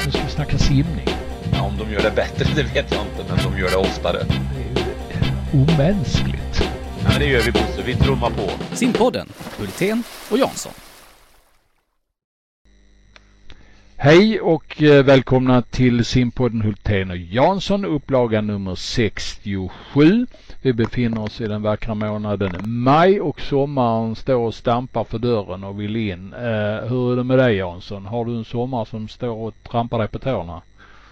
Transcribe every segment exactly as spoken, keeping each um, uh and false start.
Nu ska vi snacka simning. Ja, om de gör det bättre, det vet jag inte, men de gör det oftare. Det är ju omänskligt. Ja, men det gör vi, Bosse. Vi trummar på. Simpodden, Hultén och Jansson. Hej och välkomna till Simpodden Hultén och Jansson, upplaga nummer sextiosju. Vi befinner oss i den vackra månaden maj och sommaren står och stampar för dörren och vill in. Eh, hur är det med dig, Jansson? Har du en sommar som står och trampar dig på tårna?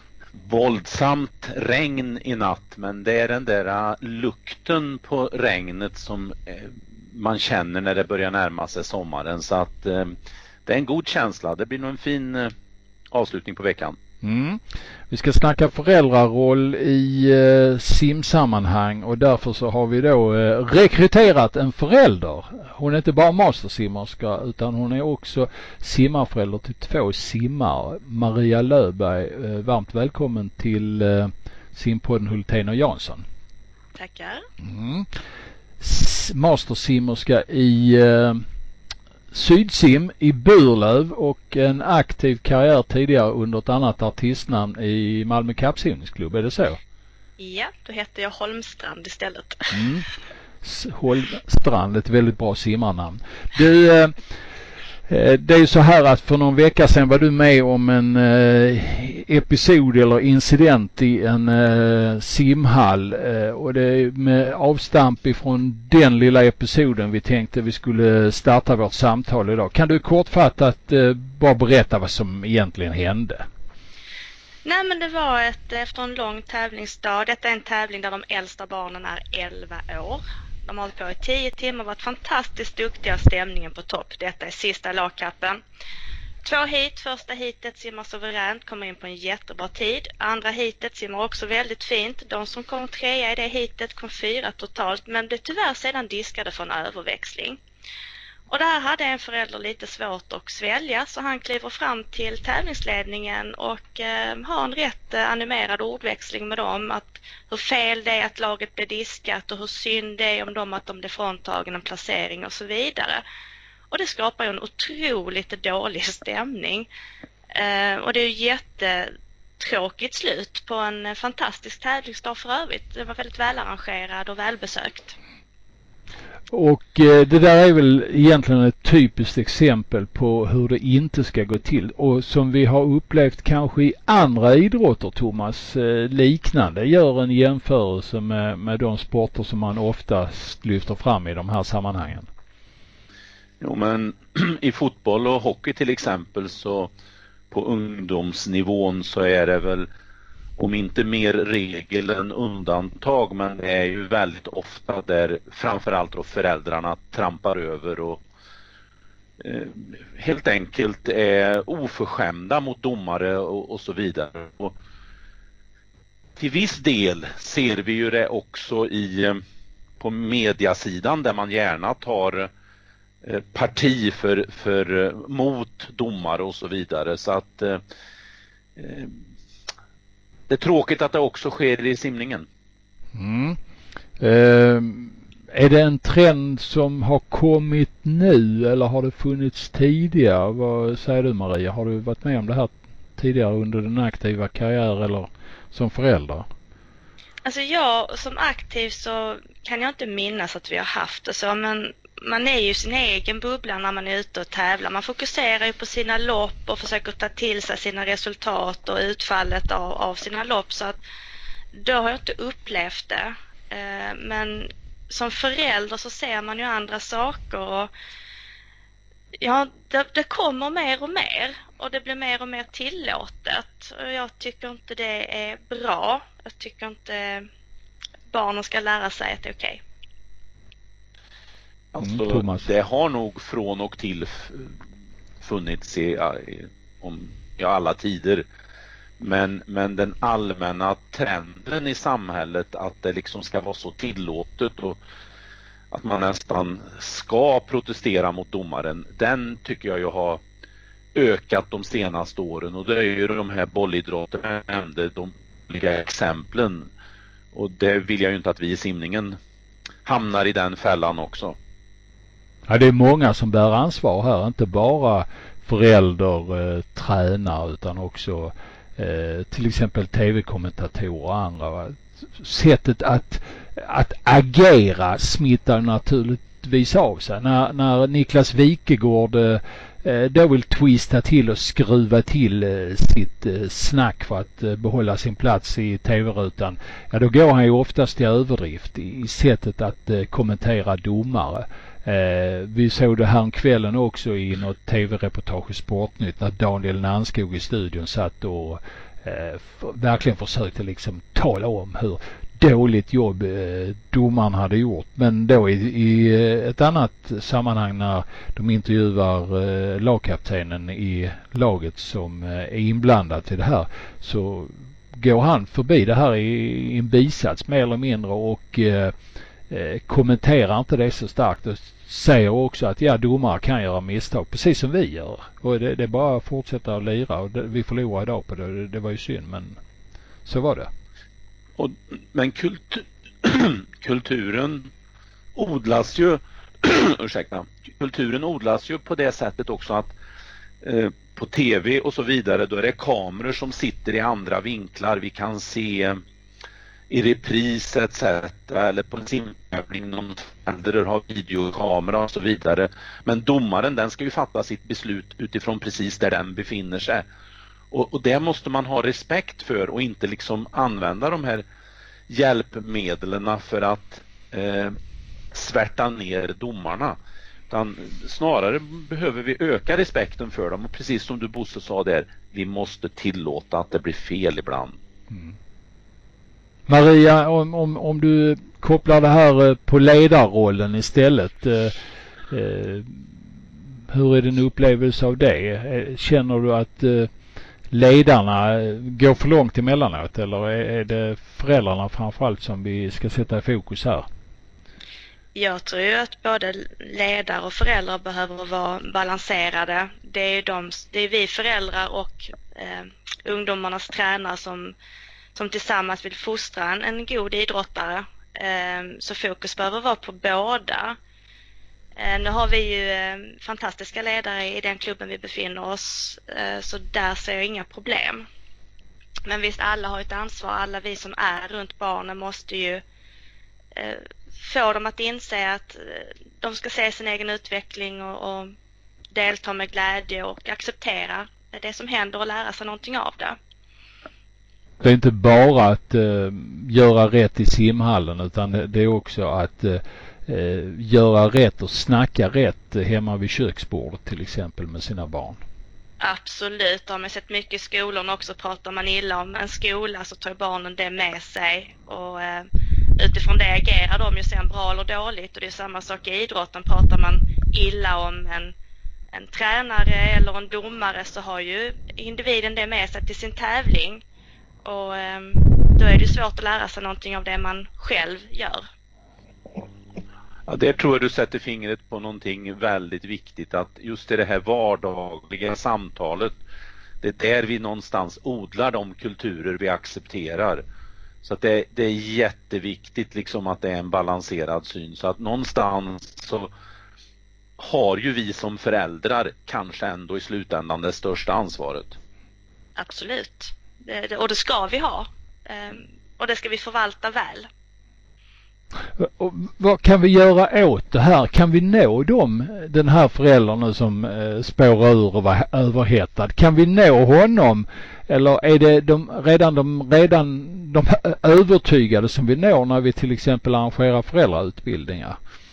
Våldsamt regn i natt, men det är den där lukten på regnet som eh, man känner när det börjar närma sig sommaren. Så att eh, det är en god känsla. Det blir nog en fin eh, avslutning på veckan. Mm. Vi ska snacka föräldraroll i eh, simsammanhang och därför så har vi då eh, rekryterat en förälder. Hon är inte bara mastersimmerska utan hon är också simmarförälder till två simmare. Maria Löfberg, eh, varmt välkommen till eh, Simpodden Hultén och Jansson. Tackar. Mm. S- mastersimmerska i eh, Sydsim i Burlöv och en aktiv karriär tidigare under ett annat artistnamn i Malmö kappsimningsklubb, är det så? Ja, då heter jag Holmstrand istället. Mm. Holmstrand, ett väldigt bra simmarnamn. Du, eh, det är ju så här att för någon vecka sedan var du med om en eh, episod eller incident i en eh, simhall eh, och det är med avstamp ifrån den lilla episoden vi tänkte vi skulle starta vårt samtal idag. Kan du kortfattat eh, bara berätta vad som egentligen hände? Nej, men det var ett, efter en lång tävlingsdag. Detta är en tävling där de äldsta barnen är elva år. De har hållit på i tio timmar och varit fantastiskt duktiga, stämningen på topp. Detta är sista lagkappen. Två hit, första hitet simmar suveränt, kommer in på en jättebra tid. Andra hitet simmar också väldigt fint. De som kom trea i det hitet kom fyra totalt, men blev tyvärr sedan diskade för en överväxling. Och det här hade en förälder lite svårt att svälja, så han kliver fram till tävlingsledningen och eh, har en rätt eh, animerad ordväxling med dem. Att hur fel det är att laget blir diskat och hur synd det är om dem att de blir fråntagen en placering och så vidare. Och det skapar ju en otroligt dålig stämning. Eh, och det är ju jättetråkigt slut på en fantastisk tävlingsdag för övrigt. Det var väldigt välarrangerad och välbesökt. Och eh, det där är väl egentligen ett typiskt exempel på hur det inte ska gå till. Och som vi har upplevt kanske i andra idrotter, Thomas, eh, liknande. Gör en jämförelse med, med de sporter som man oftast lyfter fram i de här sammanhangen. Jo, men i fotboll och hockey till exempel, så på ungdomsnivån så är det väl om inte mer regel än undantag, men det är ju väldigt ofta där framförallt då föräldrarna trampar över och eh, helt enkelt är oförskämda mot domare och, och så vidare. Och till viss del ser vi ju det också i på mediasidan där man gärna tar eh, parti för, för mot domare och så vidare, så att eh, det är tråkigt att det också sker i simningen. Mm. Eh, är det en trend som har kommit nu eller har det funnits tidigare? Vad säger du, Maria? Har du varit med om det här tidigare under din aktiva karriär eller som förälder? Alltså jag som aktiv så kan jag inte minnas att vi har haft det så, men man är ju sin egen bubbla när man är ute och tävlar. Man fokuserar ju på sina lopp och försöker ta till sig sina resultat och utfallet av, av sina lopp, så att då har jag inte upplevt det. Eh, men som förälder så ser man ju andra saker och ja, det, det kommer mer och mer och det blir mer och mer tillåtet. Och jag tycker inte det är bra. Jag tycker inte barnen ska lära sig att det är okej. Alltså, mm, det har nog från och till funnits i, i om ja, alla tider. Men, men den allmänna trenden i samhället att det liksom ska vara så tillåtet och att man nästan ska protestera mot domaren, den tycker jag ju har ökat de senaste åren. Och det är ju de här bollidrotterna jag nämnde, de olika exemplen. Och det vill jag ju inte att vi i simningen hamnar i den fällan också. Ja, det är många som bär ansvar här, inte bara förälder, eh, tränare utan också eh, till exempel tv-kommentatorer och andra. Va? Sättet att, att agera smittar naturligtvis av sig. När, när Niklas Wikegård eh, då vill twista till och skruva till eh, sitt eh, snack för att eh, behålla sin plats i tv-rutan, ja då går han ju oftast i överdrift i, i sättet att eh, kommentera domare. Eh, vi såg det här kvällen också i något tv-reportage i Sportnytt när Daniel Nannskog i studion satt och eh, för, verkligen försökte liksom tala om hur dåligt jobb eh, domaren hade gjort. Men då i, i ett annat sammanhang när de intervjuar eh, lagkaptenen i laget som eh, är inblandad i det här, så går han förbi det här i, i en bisats mer eller mindre och eh, eh, kommenterar inte det så starkt och säger också att ja, domare kan göra misstag precis som vi gör. Och det, det är bara att fortsätta att lira och det, vi förlorar idag på det. det. Det var ju synd, men så var det. Och, men kultur, kulturen odlas ju ursäkta, kulturen odlas ju på det sättet också att eh, på tv och så vidare då är det kameror som sitter i andra vinklar. Vi kan se i repris et cetera eller på en simtävling någon förälder har videokamera och så vidare. Men domaren, den ska ju fatta sitt beslut utifrån precis där den befinner sig. Och, och det måste man ha respekt för och inte liksom använda de här hjälpmedlen för att eh, svärta ner domarna. Utan snarare behöver vi öka respekten för dem. Och precis som du Bosse sa där, vi måste tillåta att det blir fel ibland. Mm. Maria, om, om, om du kopplar det här på ledarrollen istället, eh, eh, hur är din upplevelse av det? Känner du att eh, ledarna går för långt emellanåt eller är, är det föräldrarna framförallt som vi ska sätta i fokus här? Jag tror ju att både ledare och föräldrar behöver vara balanserade. Det är, de, det är vi föräldrar och eh, ungdomarnas tränare som som tillsammans vill fostra en, en god idrottare. Eh, så fokus behöver vara på båda. Eh, nu har vi ju eh, fantastiska ledare i den klubben vi befinner oss. Eh, så där ser jag inga problem. Men visst, alla har ett ansvar. Alla vi som är runt barnen måste ju eh, få dem att inse att eh, de ska se sin egen utveckling och, och delta med glädje och acceptera det som händer och lära sig någonting av det. Det är inte bara att uh, göra rätt i simhallen utan det är också att uh, göra rätt och snacka rätt hemma vid köksbordet till exempel med sina barn. Absolut, det har man sett mycket i skolan också. Pratar man illa om en skola så tar barnen det med sig och uh, utifrån det agerar de ju sen bra eller dåligt. Och det är samma sak i idrotten. Pratar man illa om en, en tränare eller en domare så har ju individen det med sig till sin tävling. Och eh, då är det svårt att lära sig någonting av det man själv gör. Ja, där tror jag du sätter fingret på någonting väldigt viktigt. Att just i det här vardagliga samtalet, det är där vi någonstans odlar de kulturer vi accepterar. Så att det, det är jätteviktigt liksom att det är en balanserad syn. Så att någonstans så har ju vi som föräldrar kanske ändå i slutändan det största ansvaret. Absolut. Det, det, och det ska vi ha. Um, och det ska vi förvalta väl. Och vad kan vi göra åt det här? Kan vi nå dem, den här föräldern nu som eh, spårar ur och var överhettad? Kan vi nå honom? Eller är det de, redan, de, redan de övertygade som vi når när vi till exempel arrangerar föräldrautbildningar?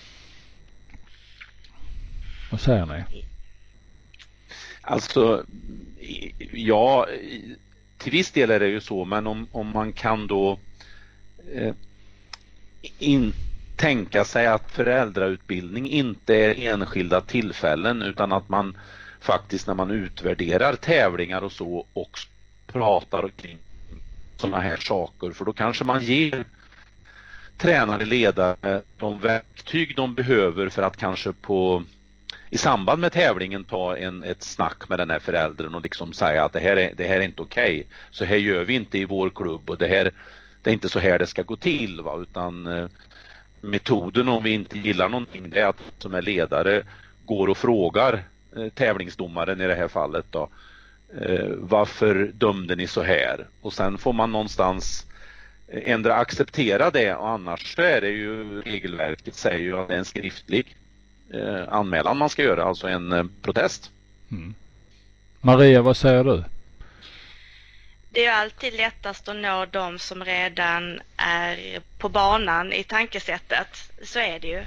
Vad säger ni? Alltså, ja, till viss del är det ju så, men om, om man kan då eh, in, tänka sig att föräldrautbildning inte är enskilda tillfällen utan att man faktiskt när man utvärderar tävlingar och så och pratar kring sådana här saker, för då kanske man ger tränare, ledare de verktyg de behöver för att kanske på i samband med tävlingen ta en, ett snack med den här föräldern och liksom säga att det här är, det här är inte okej. Okay. Så här gör vi inte i vår klubb och det här det är inte så här det ska gå till, va? Utan eh, metoden om vi inte gillar någonting det är att som är ledare går och frågar eh, tävlingsdomaren i det här fallet då. Eh, varför dömde ni så här? Och sen får man någonstans ändra acceptera det, och annars så är det ju regelverket säger ju att det är en skriftlig eh, anmälan man ska göra, alltså en eh, protest. Mm. Maria, vad säger du? Det är ju alltid lättast att nå de som redan är på banan i tankesättet. Så är det ju.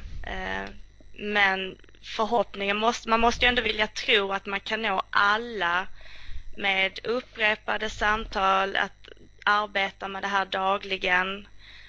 Men förhoppningen måste, man måste ju ändå vilja tro att man kan nå alla med upprepade samtal, att arbeta med det här dagligen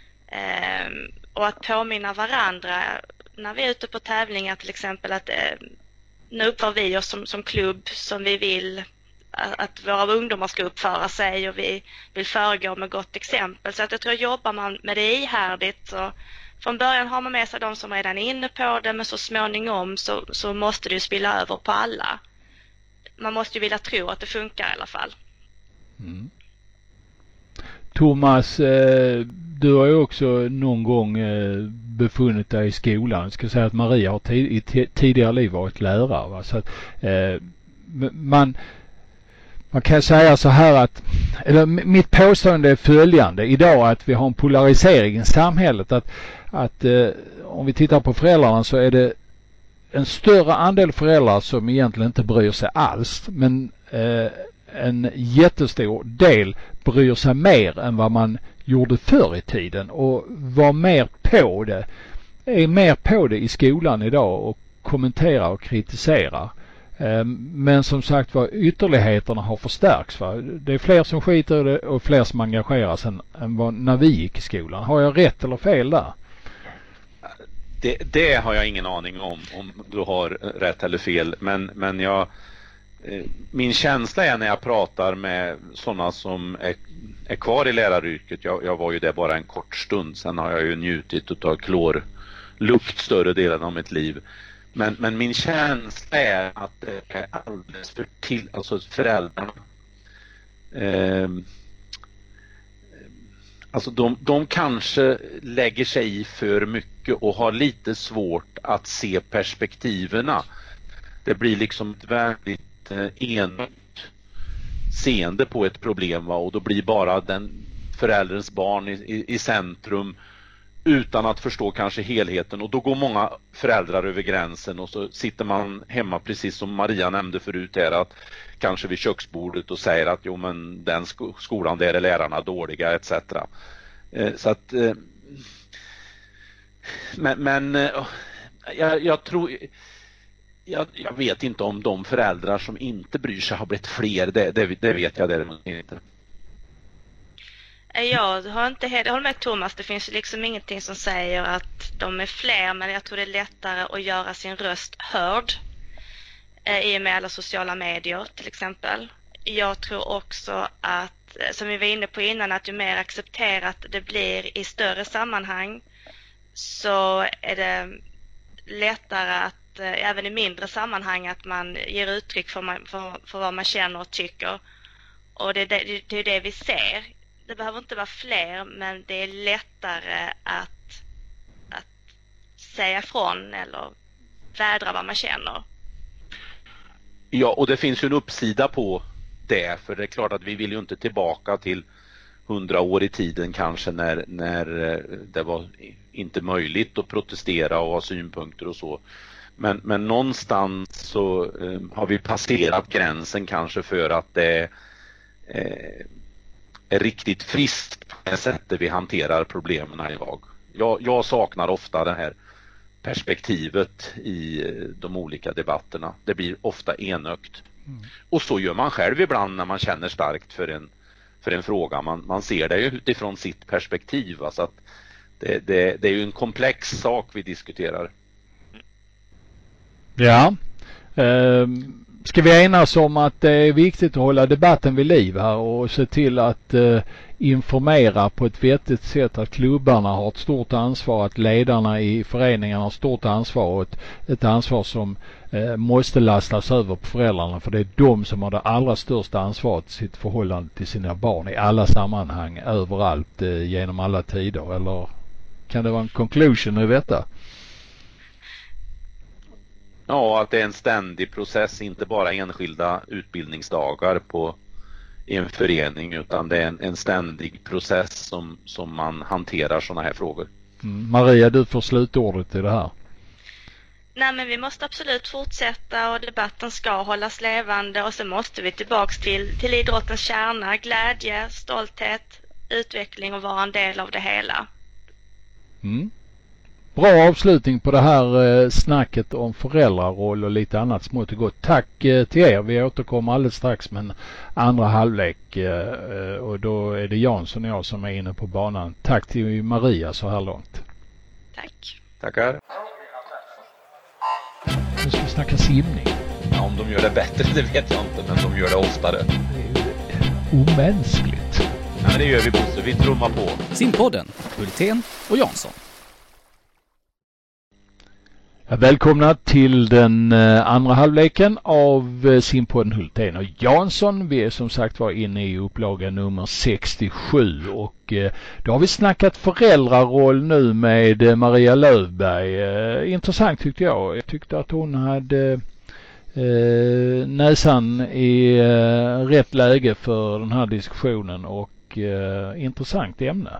och att påminna varandra när vi är ute på tävlingar till exempel, att nu uppför vi oss som, som klubb som vi vill att våra ungdomar ska uppföra sig, och vi vill föregå med gott exempel. Så att jag tror att jobbar man med det ihärdigt, så från början har man med sig de som redan är inne på det, men så småningom så, så måste det ju spilla över på alla. Man måste ju vilja tro att det funkar i alla fall. Mm. Thomas, eh, du har ju också någon gång eh, befunnit dig i skolan. Jag ska säga att Maria har tid, i t- tidigare liv varit lärare. Va? Så att, eh, man Man kan säga så här att, eller mitt påstående är följande idag, att vi har en polarisering i samhället, att, att eh, om vi tittar på föräldrarna så är det en större andel föräldrar som egentligen inte bryr sig alls, men eh, en jättestor del bryr sig mer än vad man gjorde förr i tiden och var mer på det, är mer på det i skolan idag och kommenterar och kritiserar. Men som sagt var, ytterligheterna har förstärkts. Va? Det är fler som skiter i det och fler som engagerar sig än, än vad, när vi gick i skolan. Har jag rätt eller fel där? Det, det har jag ingen aning om, om du har rätt eller fel. Men, men jag, min känsla är när jag pratar med sådana som är, är kvar i läraryrket. Jag, jag var ju där bara en kort stund. Sen har jag ju njutit av klorlukt större delen av mitt liv. Men, men min känsla är att det är alldeles för till, alltså föräldrarna. Eh, alltså de, de kanske lägger sig i för mycket och har lite svårt att se perspektiverna. Det blir liksom ett väldigt eh, enigt seende på ett problem, va? Och då blir bara den förälderns barn i, i, i centrum, utan att förstå kanske helheten, och då går många föräldrar över gränsen och så sitter man hemma, precis som Maria nämnde förut här, att kanske vid köksbordet och säger att jo men den sk- skolan där är lärarna dåliga et cetera. Eh, så att eh, men, men eh, jag, jag tror jag, jag vet inte om de föräldrar som inte bryr sig har blivit fler, det, det, det vet jag däremot inte. Jag har inte helt, jag håller med Thomas, det finns liksom ingenting som säger att de är fler, men jag tror det är lättare att göra sin röst hörd eh, i och med alla sociala medier till exempel. Jag tror också att, som vi var inne på innan, att ju mer accepterat det blir i större sammanhang, så är det lättare att eh, även i mindre sammanhang att man ger uttryck för, man, för, för vad man känner och tycker. Och det är det, det är det vi ser. Det behöver inte vara fler, men det är lättare att, att säga ifrån eller vädra vad man känner. Ja, och det finns ju en uppsida på det, för det är klart att vi vill ju inte tillbaka till hundra år i tiden kanske, när, när det var inte möjligt att protestera och ha synpunkter och så. Men, men någonstans så eh, har vi passerat gränsen kanske för att det eh, är riktigt friskt på det sättet vi hanterar problemen idag. Jag, jag saknar ofta det här perspektivet i de olika debatterna. Det blir ofta enögt. Mm. Och så gör man själv ibland när man känner starkt för en, för en fråga. Man, man ser det ju utifrån sitt perspektiv. Alltså att det, det, det är ju en komplex sak vi diskuterar. Ja. Um... Ska vi enas om att det är viktigt att hålla debatten vid liv här och se till att eh, informera på ett vettigt sätt, att klubbarna har ett stort ansvar, att ledarna i föreningarna har ett stort ansvar, och ett, ett ansvar som eh, måste lastas över på föräldrarna, för det är de som har det allra största ansvaret i sitt förhållande till sina barn i alla sammanhang, överallt, eh, genom alla tider. Eller kan det vara en conclusion i detta? Ja, att det är en ständig process, inte bara enskilda utbildningsdagar på i en förening, utan det är en, en ständig process som, som man hanterar sådana här frågor. Mm. Maria, du får slutordet i det här. Nej, men vi måste absolut fortsätta och debatten ska hållas levande, och så måste vi tillbaks till, till idrottens kärna, glädje, stolthet, utveckling och vara en del av det hela. Mm. Bra avslutning på det här eh, snacket om föräldraroll och lite annat smått och gott. Tack eh, till er. Vi återkommer alldeles strax med en andra halvlek eh, och då är det Jansson och jag som är inne på banan. Tack till Maria så här långt. Tack. Tackar. Nu ska vi snacka simning. Ja, om de gör det bättre, det vet jag inte, men de gör det oftare. Det är ju omänskligt. Ja, men det gör vi, Bosse. Vi trummar på. Simpodden, Hultén och Jansson. Välkomna till den andra halvleken av Simpodden Hultén och Jansson. Vi är som sagt var inne i upplaga nummer sextiosju och då har vi snackat föräldraroll nu med Maria Löfberg. Intressant tyckte jag. Jag tyckte att hon hade eh, näsan i eh, rätt läge för den här diskussionen och eh, intressant ämne.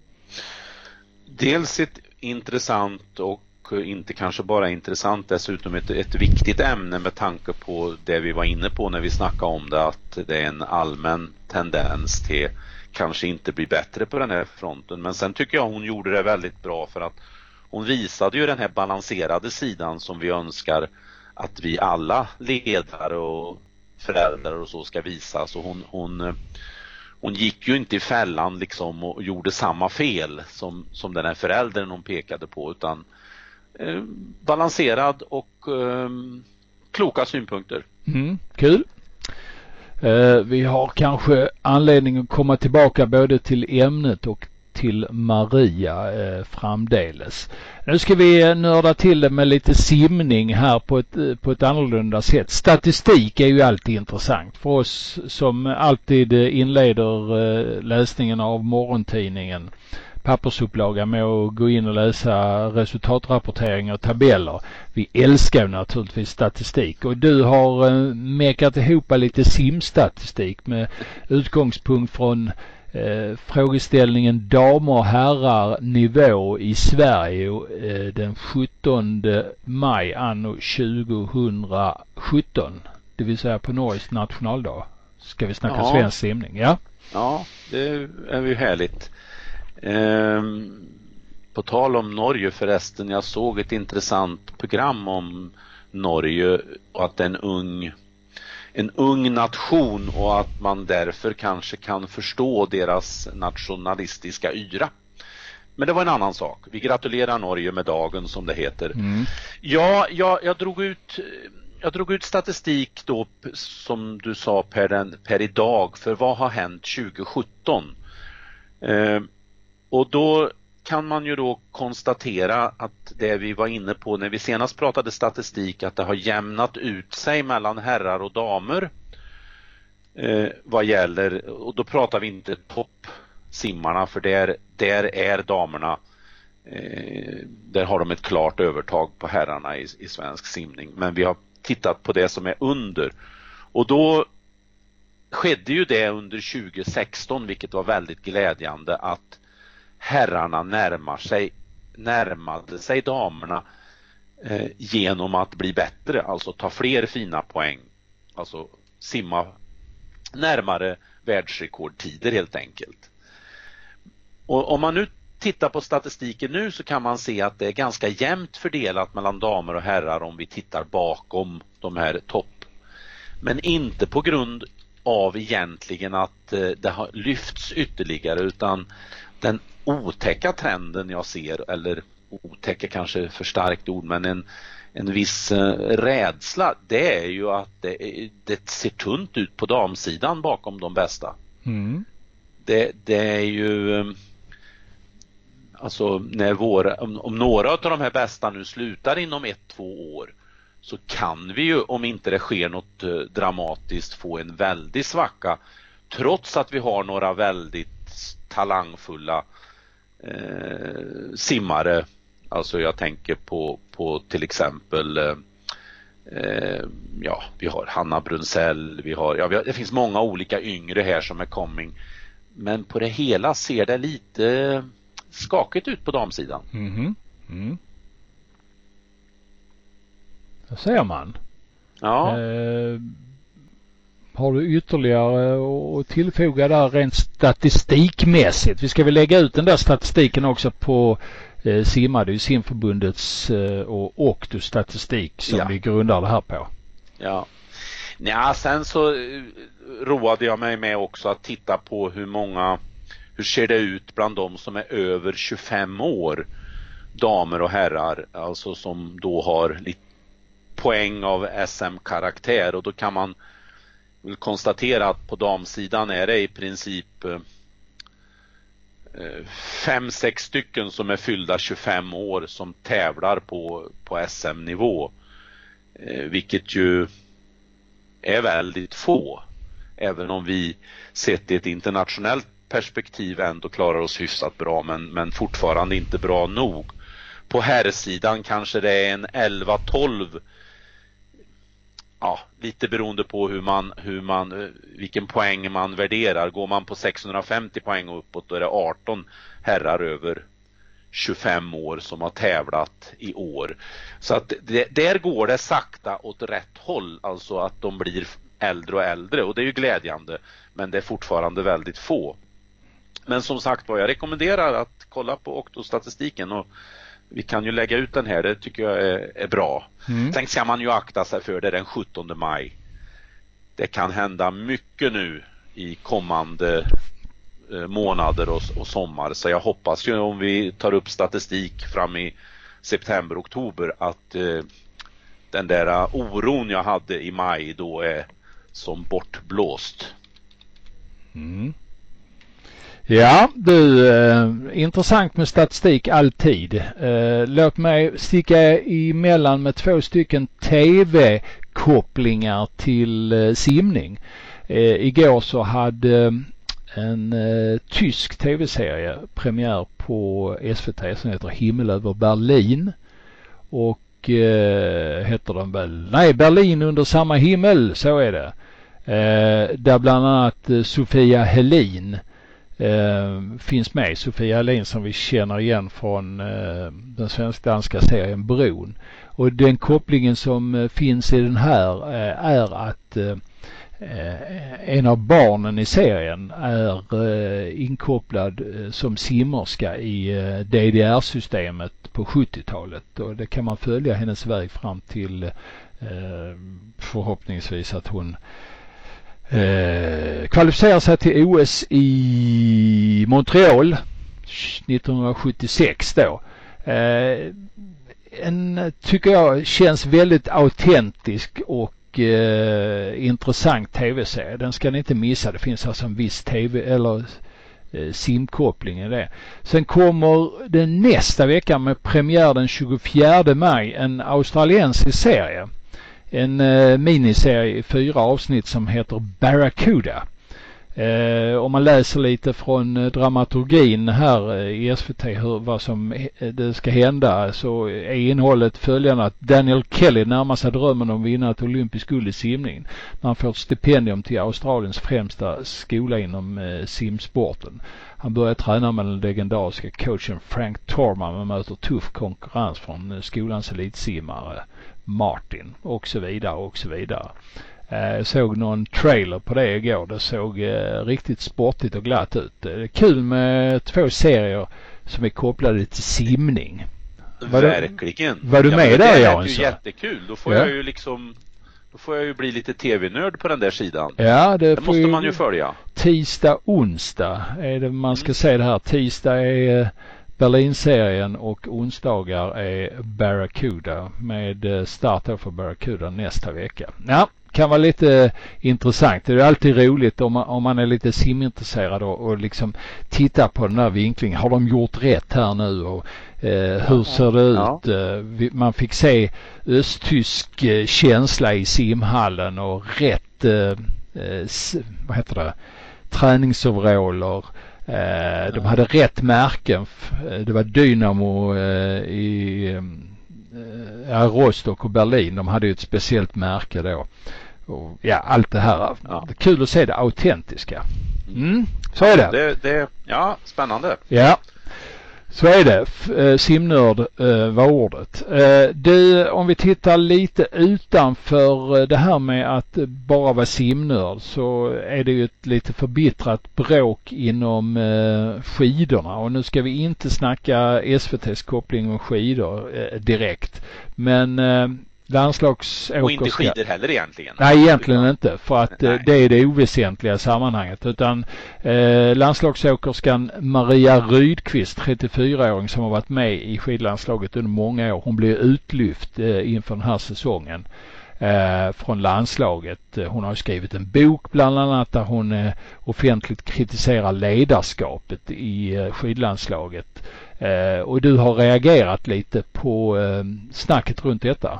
Dels ett intressant och inte kanske bara intressant, dessutom ett, ett viktigt ämne med tanke på det vi var inne på när vi snackade om det, att det är en allmän tendens till kanske inte bli bättre på den här fronten. Men sen tycker jag hon gjorde det väldigt bra, för att hon visade ju den här balanserade sidan som vi önskar att vi alla ledare och föräldrar och så ska visa. Så hon, hon, hon gick ju inte i fällan liksom och gjorde samma fel som, som den här föräldern hon pekade på, utan Eh, balanserad och eh, kloka synpunkter. Mm, kul. Eh, vi har kanske anledning att komma tillbaka både till ämnet och till Maria eh, framdeles. Nu ska vi nörda till det med lite simning här på ett, på ett annorlunda sätt. Statistik är ju alltid intressant för oss som alltid inleder eh, läsningen av morgontidningen, pappersupplaga, med att gå in och läsa resultatrapporteringar och tabeller. Vi älskar naturligtvis statistik och du har eh, mekat ihop lite simstatistik med utgångspunkt från eh, frågeställningen damer och herrar nivå i Sverige eh, den sjuttonde maj anno tjugosjutton, det vill säga på Norges nationaldag. Ska vi snacka ja. svensk simning, ja? Ja, det är ju härligt. Ehm, på tal om Norge förresten, jag såg ett intressant program om Norge och att det är en ung, en ung nation och att man därför kanske kan förstå deras nationalistiska yra. Men det var en annan sak. Vi gratulerar Norge med dagen, som det heter. Mm. Ja, jag, jag drog ut jag drog ut statistik då, som du sa, per, den, per idag för vad har hänt tjugosjutton. Ehm, Och då kan man ju då konstatera att det vi var inne på när vi senast pratade statistik, att det har jämnat ut sig mellan herrar och damer eh, vad gäller, och då pratar vi inte toppsimmarna, för där, där är damerna, eh, där har de ett klart övertag på herrarna i, i svensk simning, men vi har tittat på det som är under, och då skedde ju det under tjugohundrasexton, vilket var väldigt glädjande, att herrarna närmar sig, närmade sig damerna eh, genom att bli bättre, alltså ta fler fina poäng, alltså simma närmare världsrekordtider helt enkelt. Och om man nu tittar på statistiken nu, så kan man se att det är ganska jämnt fördelat mellan damer och herrar om vi tittar bakom de här topp. Men inte på grund av egentligen att eh, det har lyfts ytterligare, utan den otäcka trenden jag ser, eller otäcka kanske för starkt ord, men en, en viss uh, rädsla, det är ju att det, det ser tunt ut på damsidan bakom de bästa. Mm. Det, det är ju um, alltså när våra, om, om några av de här bästa nu slutar inom ett, två år, så kan vi ju, om inte det sker något uh, dramatiskt, få en väldig svacka, trots att vi har några väldigt talangfulla eh, simmare. Alltså jag tänker på, på till exempel eh, Eh, ja, vi har Hanna Brunsell, vi har, ja, vi har, det finns många olika yngre här som är coming. Men på det hela ser det lite skakigt ut på damsidan. Mm. Mm. Det ser man. Ja. Eh, har du ytterligare att tillfoga där rent statistikmässigt? Vi ska väl lägga ut den där statistiken också på eh, Simma, det är ju simförbundets eh, och Okto statistik som Ja. vi grundar det här på. Ja. Ja, sen så eh, roade jag mig med också att titta på hur många, hur ser det ut bland de som är över tjugofem år, damer och herrar, alltså som då har lite poäng av S M-karaktär, och då kan man väl konstatera att på damsidan är det i princip eh, fem, sex stycken som är fyllda tjugofem år som tävlar på, på S M-nivå, eh, vilket ju är väldigt få, även om vi sett i ett internationellt perspektiv ändå klarar oss hyfsat bra, men, men fortfarande inte bra nog. På herrsidan kanske det är en elva tolv, ja, lite beroende på hur man, hur man, vilken poäng man värderar. Går man på sexhundrafemtio poäng och uppåt, då är det arton herrar över tjugofem år som har tävlat i år. Så att det, där går det sakta åt rätt håll, alltså att de blir äldre och äldre, och det är ju glädjande, men det är fortfarande väldigt få. Men som sagt var, jag rekommenderar att kolla på Okto-statistiken, och vi kan ju lägga ut den här, det tycker jag är, är bra. Mm. Sen ska man ju akta sig för det den sjuttonde maj. Det kan hända mycket nu i kommande eh, månader och, och sommar, så jag hoppas ju, om vi tar upp statistik fram i september, oktober, att eh, den där oron jag hade i maj då är som bortblåst. Mm. Ja, du, eh, intressant med statistik alltid. Eh, låt mig sticka emellan med två stycken tv-kopplingar till eh, simning. Eh, igår så hade en eh, tysk tv-serie premiär på S V T som heter Himmel över Berlin. Och eh, heter den väl? Nej, Berlin under samma himmel, så är det. Eh, där bland annat eh, Sofia Helin Uh, finns med. Sofia Helin som vi känner igen från uh, den svensk-danska serien Bron. Och den kopplingen som uh, finns i den här uh, är att uh, uh, en av barnen i serien är uh, inkopplad uh, som simmerska i uh, D D R-systemet på sjuttiotalet, och det kan man följa hennes väg fram till uh, förhoppningsvis att hon Eh, kvalificerar sig till O S i Montreal nittonhundrasjuttiosex då. Eh, en, tycker jag, känns väldigt autentisk och eh, intressant tv-serie. Den ska ni inte missa. Det finns alltså en viss tv eller eh, simkoppling i det. Sen kommer den nästa vecka med premiär den tjugofjärde maj en australiensisk serie. En eh, miniserie i fyra avsnitt som heter Barracuda. Eh, om man läser lite från eh, dramaturgin här eh, i S V T hur, vad som eh, det ska hända, så är innehållet följande att Daniel Kelly närmar sig drömmen om att vinna ett olympiskt guld i simning. Man får ett stipendium till Australiens främsta skola inom eh, simsporten. Han börjar träna med den legendariska coachen Frank Torman, men möter tuff konkurrens från eh, skolans elitsimmare Martin och så vidare och så vidare. Jag såg någon trailer på det igår. Det såg eh, riktigt sportigt och glatt ut. Det är kul med två serier som är kopplade till simning. Var Verkligen. Du, var du ja, med där, Jansson? Det är ju jättekul. Då får ja. jag ju liksom då får jag ju bli lite tv-nörd på den där sidan. Ja, det, det måste ju, man ju följa. Tisdag, onsdag är det man ska mm. se det här. Tisdag är Berlin-serien och onsdagar är Barracuda med start för Barracuda nästa vecka. Ja, kan vara lite intressant. Det är alltid roligt om man, om man är lite simintresserad och, och liksom titta på den här vinklingen. Har de gjort rätt här nu och eh, hur ser det ut? Ja. Man fick se östtysk eh, känsla i simhallen och rätt eh, vad heter det? Träningsoveraller. Eh, de hade rätt märken. Det var Dynamo eh, i ja, Rostock och Berlin, de hade ju ett speciellt märke då. Och ja, allt det här. Ja. Det är kul att se det autentiska. Mm, så är det. det, det ja, spännande. Ja, så är det. Simnörd eh, var ordet. Eh, du, om vi tittar lite utanför det här med att bara vara simnörd, så är det ju ett lite förbittrat bråk inom eh, skidorna. Och nu ska vi inte snacka S V T:s koppling med skidor eh, direkt. Men eh, landslagsåkerska... Och inte skidor heller egentligen. Nej, egentligen inte. För att Nej. det är det oväsentliga sammanhanget. Utan eh, landslagsåkerskan Maria Rydqvist, trettiofyraåring som har varit med i skidlandslaget under många år. Hon blev utlyft eh, inför den här säsongen eh, från landslaget. Hon har skrivit en bok bland annat där hon eh, offentligt kritiserar ledarskapet i eh, skidlandslaget. Eh, och du har reagerat lite på eh, snacket runt detta.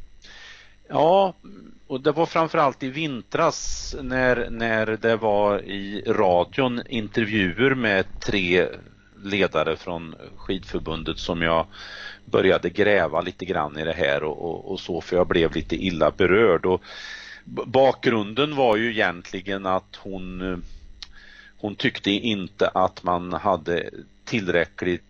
Ja, och det var framförallt i vintras när, när det var i radion intervjuer med tre ledare från skidförbundet som jag började gräva lite grann i det här och, och, och så, för jag blev lite illa berörd. Och bakgrunden var ju egentligen att hon, hon tyckte inte att man hade tillräckligt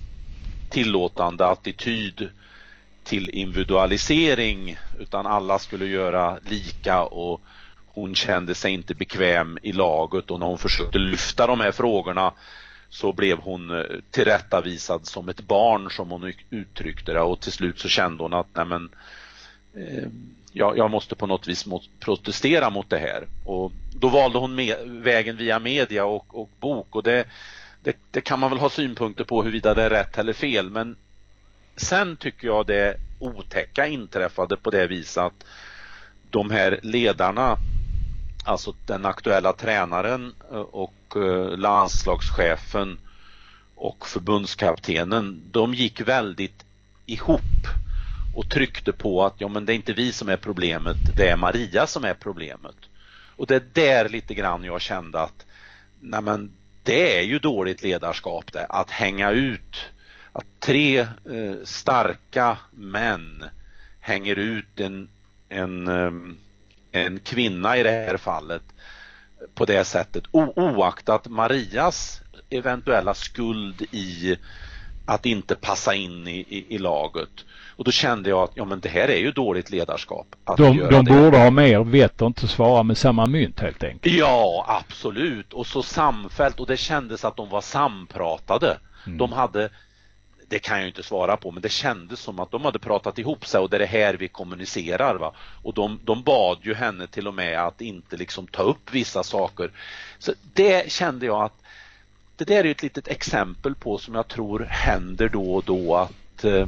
tillåtande attityd till individualisering, utan alla skulle göra lika, och hon kände sig inte bekväm i laget, och när hon försökte lyfta de här frågorna så blev hon tillrättavisad som ett barn, som hon uttryckte det, och till slut så kände hon att nej men, eh, jag, jag måste på något vis mot, protestera mot det här, och då valde hon med, vägen via media och, och bok, och det, det, det kan man väl ha synpunkter på huruvida det är rätt eller fel, men sen tycker jag det otäcka inträffade på det viset att de här ledarna, alltså den aktuella tränaren och landslagschefen och förbundskaptenen, de gick väldigt ihop och tryckte på att ja, men det är inte vi som är problemet, det är Maria som är problemet. Och det är där lite grann jag kände att nej men, det är ju dåligt ledarskap det, att hänga ut att tre eh, starka män hänger ut en, en, um, en kvinna i det här fallet på det sättet, o- oaktat Marias eventuella skuld i att inte passa in i, i, i laget. Och då kände jag att ja, men det här är ju dåligt ledarskap. Att de göra de det. borde ha mer vett och inte svara med samma mynt helt enkelt. Ja, absolut. Och så samfällt, och det kändes att de var sampratade. Mm. De hade, det kan jag ju inte svara på, men det kändes som att de hade pratat ihop sig, och det är det här vi kommunicerar, va? Och de, de bad ju henne till och med att inte liksom ta upp vissa saker. Så det kände jag att det där är ett litet exempel på som jag tror händer då och då, att eh,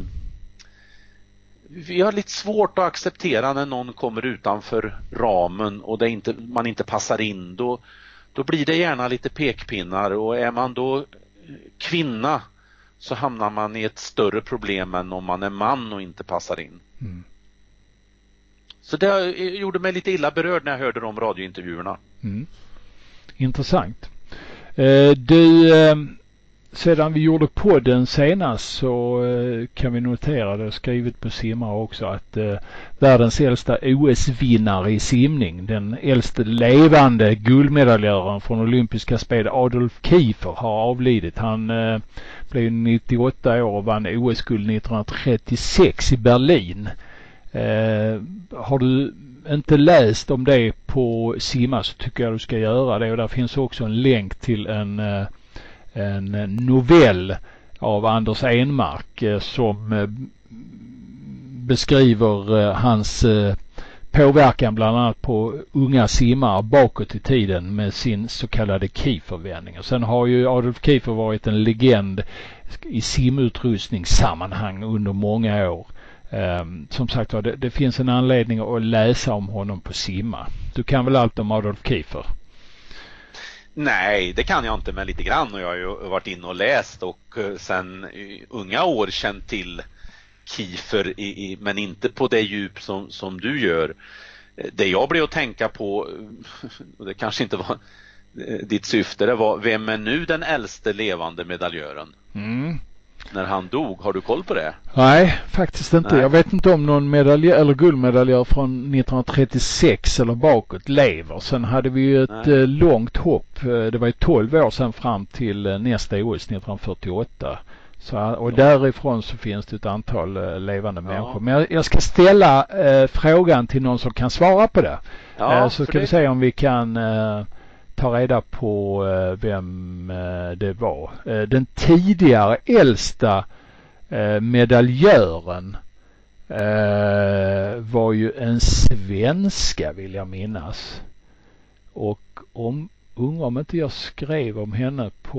vi har lite svårt att acceptera när någon kommer utanför ramen och det inte, man inte passar in. Då, då blir det gärna lite pekpinnar, och är man då kvinna så hamnar man i ett större problem än om man är man och inte passar in. Mm. Så det gjorde mig lite illa berörd när jag hörde de radiointervjuerna. Mm. Intressant. Eh, du, eh, sedan vi gjorde podden senast så eh, kan vi notera, det skrivit på Simmar också, att eh, världens äldsta O S-vinnare i simning, den äldste levande guldmedaljören från olympiska spel, Adolf Kiefer, har avlidit. Han eh, blev nittioåtta år och vann O S-guld nittonhundratrettiosex i Berlin. Eh, har du inte läst om det på Simma så tycker jag du ska göra det, och där finns också en länk till en, en novell av Anders Enmark som beskriver hans påverkan bland annat på unga simmare bakåt i tiden med sin så kallade Kiefervändning. Och sen har ju Adolf Kiefer varit en legend i simutrustningssammanhang under många år. Um, som sagt, det, det finns en anledning att läsa om honom på Simma. Du kan väl allt om Adolf Kiefer? Nej, det kan jag inte, men lite grann, och jag har ju varit inne och läst och uh, sen uh, unga år känt till Kiefer, i, i, men inte på det djup som, som du gör. Det jag blev att tänka på, och det kanske inte var uh, ditt syfte, det var, vem är nu den äldste levande medaljören? Mm. när han dog. Har du koll på det? Nej, faktiskt inte. Nej. Jag vet inte om någon medalj eller guldmedaljör från nittonhundratrettiosex eller bakåt lever. Sen hade vi ju ett eh, långt hopp. Det var ju tolv år sedan fram till eh, nästa O S nittonhundrafyrtioåtta. Så, och därifrån så finns det ett antal eh, levande ja. människor. Men jag, jag ska ställa eh, frågan till någon som kan svara på det. Ja, eh, så ska det... vi se om vi kan eh, ta reda på eh, vem eh, det var. Eh, den tidigare äldsta eh, medaljören eh, var ju en svenska, vill jag minnas. Och om undrar om inte jag skrev om henne på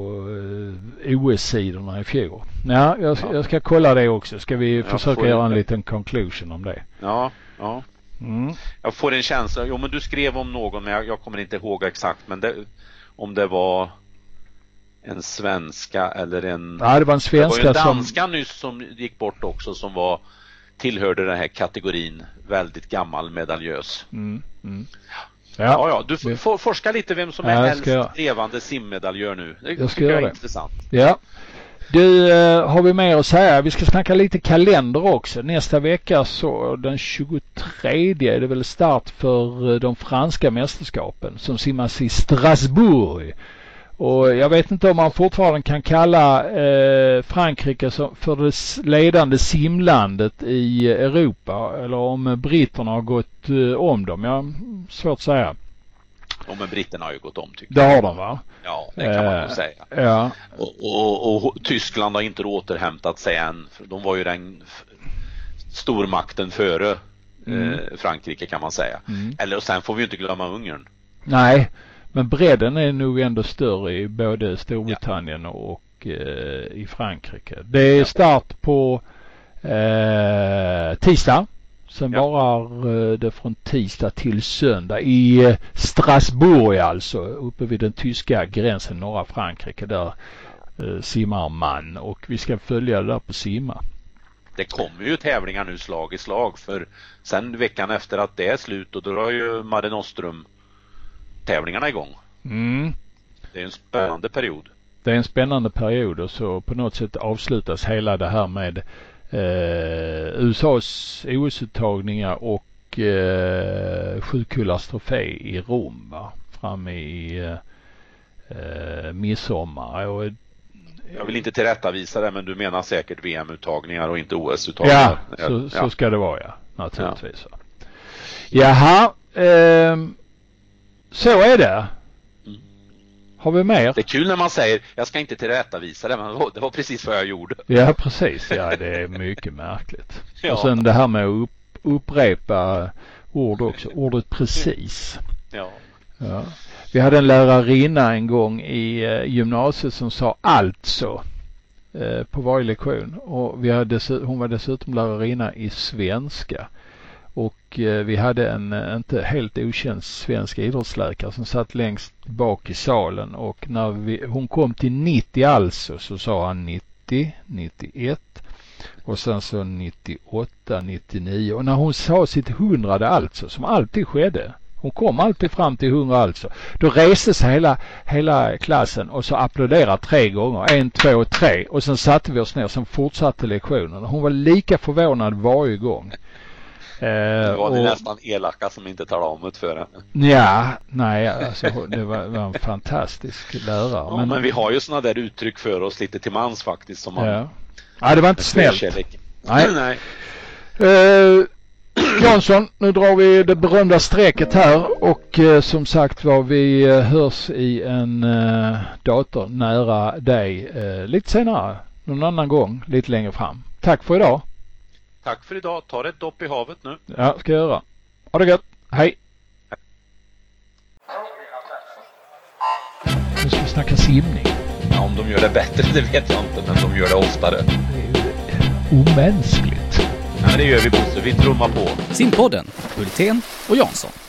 eh, O S-sidorna i fjol. Ja, jag, ja. jag ska kolla det också. Ska vi jag försöka göra en det. liten conclusion om det? Ja, ja. Mm. Jag får en känsla. Jo, men du skrev om någon, men jag, jag kommer inte ihåg exakt. Men det, om det var en svenska eller en... Ja, det var en svenska. Det var ju en danska som... nyss som gick bort också, som var tillhörde den här kategorin väldigt gammal medaljös. Mm. Mm. Ja, ja, ja. Du får for, forska lite vem som är ja, äldst levande simmedaljör nu. Det jag ska göra det. Intressant. Ja. Du, uh, har vi mer att säga? Vi ska snacka lite kalender också. Nästa vecka så den tjugotredje är det väl start för uh, de franska mästerskapen som simmas i Strasbourg. Och jag vet inte om man fortfarande kan kalla eh, Frankrike för det ledande simlandet i Europa eller om britterna har gått eh, om dem. Jag har svårt att säga. Ja, men britterna har ju gått om, tycker det jag. har de, va? Ja, det kan man ju säga. Ja. Och, och, och Tyskland har inte återhämtat sig än. För de var ju den stormakten före mm. eh, Frankrike, kan man säga. Mm. Eller och sen får vi ju inte glömma Ungern. Nej. Men bredden är nog ändå större i både Storbritannien ja. och eh, i Frankrike. Det är start på eh, tisdag. Sen ja. varar eh, det från tisdag till söndag i eh, Strasbourg, alltså uppe vid den tyska gränsen, norra Frankrike. Där eh, simmar man och vi ska följa det där på simma. Det kommer ju tävlingar nu slag i slag, för sen veckan efter att det är slut och då drar ju Mare Nostrum tävlingarna igång. Mm. Det är en spännande period. Det är en spännande period och så på något sätt avslutas hela det här med eh, U S A:s O S-uttagningar och eh, Sjukullars trofé i Rom, va? Fram i eh, midsommar. Och, jag vill inte tillrättavisa det, men du menar säkert V M-uttagningar och inte O S-uttagningar. Ja, så, ja. så ska det vara, ja. Naturligtvis. Ja. Jaha, eh, så är det. Mm. Har vi mer? Det är kul när man säger, jag ska inte tillrättavisa det, men det var precis vad jag gjorde. Ja, precis. Ja, det är mycket märkligt. Ja. Och sen det här med att upp, upprepa ord också. Ordet precis. Ja. Ja. Vi hade en lärarinna en gång i eh, gymnasiet som sa alltså eh, på varje lektion. Och vi hade, hon var dessutom lärarinna i svenska. Och eh, vi hade en eh, inte helt okänd svensk idrottsläkare som satt längst bak i salen. Och när vi, hon kom till nittio alltså så sa han nittio, nittioett och sen så nittioåtta, nittionio. Och när hon sa sitt hundrade alltså, som alltid skedde, hon kom alltid fram till hundra alltså. Då reste sig hela, hela klassen och så applåderade tre gånger. En, två, tre. Och sen satte vi oss ner som fortsatte lektionen. Hon var lika förvånad varje gång. Eh, det var det och, nästan elaka som inte talade om det för henne. Ja, nej, alltså, det var, var en fantastisk lärare. Ja, men, men vi har ju såna där uttryck för oss lite till mans faktiskt. Som man, ja. ja, det var inte snällt. Nej. nej. Eh, Jansson, nu drar vi det berömda strecket här och eh, som sagt var vi eh, hörs i en eh, dator nära dig eh, lite senare, någon annan gång, lite längre fram. Tack för idag. Tack för idag. Ta ett dopp i havet nu. Ja, ska jag göra. Ha det gött. Hej. Nu ska vi snacka simning. Ja, om de gör det bättre, det vet jag inte, men de gör det oftare. Det är ju omänskligt. Ja, men det gör vi, Bosse. Vi trummar på. Simpodden, Hultén och Jansson.